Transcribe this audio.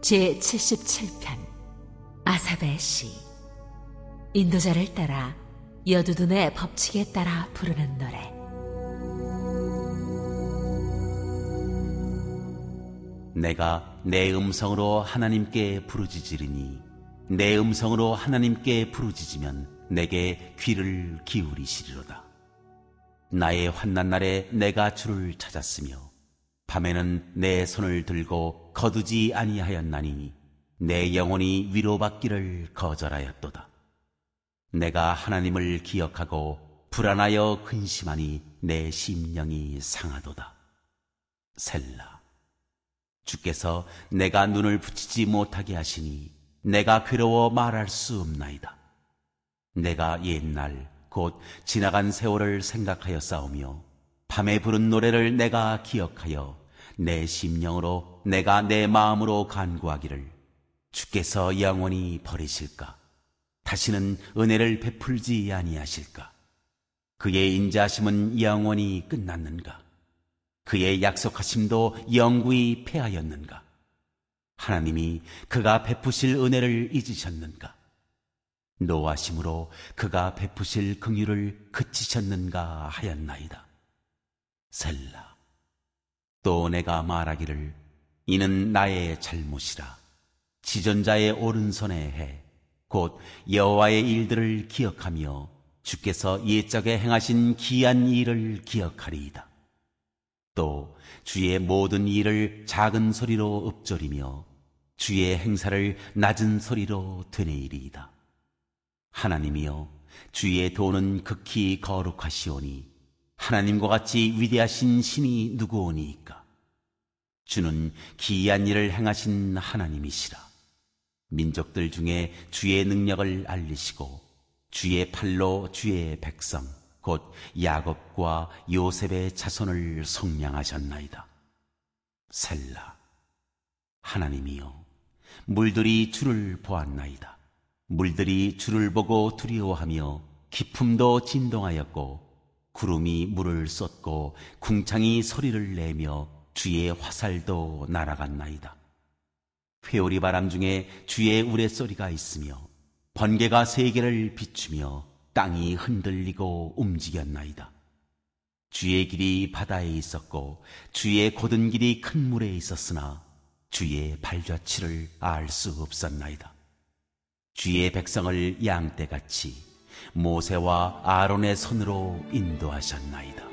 제77편 아사베의 시. 인도자를 따라 여두둔의 법칙에 따라 부르는 노래. 내가 내 음성으로 하나님께 부르짖으리니 내 음성으로 하나님께 부르짖으면 내게 귀를 기울이시리로다. 나의 환난 날에 내가 주를 찾았으며 밤에는 내 손을 들고 거두지 아니하였나니 내 영혼이 위로받기를 거절하였도다. 내가 하나님을 기억하고 불안하여 근심하니 내 심령이 상하도다. 셀라. 주께서 내가 눈을 붙이지 못하게 하시니 내가 괴로워 말할 수 없나이다. 내가 옛날 곧 지나간 세월을 생각하여 싸우며 밤에 부른 노래를 내가 기억하여 내 심령으로 내가 내 마음으로 간구하기를 주께서 영원히 버리실까? 다시는 은혜를 베풀지 아니하실까? 그의 인자하심은 영원히 끝났는가? 그의 약속하심도 영구히 패하였는가? 하나님이 그가 베푸실 은혜를 잊으셨는가? 노하심으로 그가 베푸실 긍휼을 그치셨는가 하였나이다. 셀라. 또 내가 말하기를 이는 나의 잘못이라. 지존자의 오른손에 해 곧 여호와의 일들을 기억하며 주께서 옛적에 행하신 기이한 일을 기억하리이다. 또 주의 모든 일을 작은 소리로 읊조리며 주의 행사를 낮은 소리로 되뇌이리이다. 하나님이여, 주의 도는 극히 거룩하시오니 하나님과 같이 위대하신 신이 누구오니이까? 주는 기이한 일을 행하신 하나님이시라. 민족들 중에 주의 능력을 알리시고 주의 팔로 주의 백성 곧 야곱과 요셉의 자손을 속량하셨나이다. 셀라. 하나님이여, 물들이 주를 보았나이다. 물들이 주를 보고 두려워하며 기품도 진동하였고 구름이 물을 쏟고 궁창이 소리를 내며 주의 화살도 날아갔나이다. 회오리 바람 중에 주의 우레소리가 있으며 번개가 세계를 비추며 땅이 흔들리고 움직였나이다. 주의 길이 바다에 있었고 주의 곧은 길이 큰 물에 있었으나 주의 발자취를 알 수 없었나이다. 주의 백성을 양떼같이 모세와 아론의 손으로 인도하셨나이다.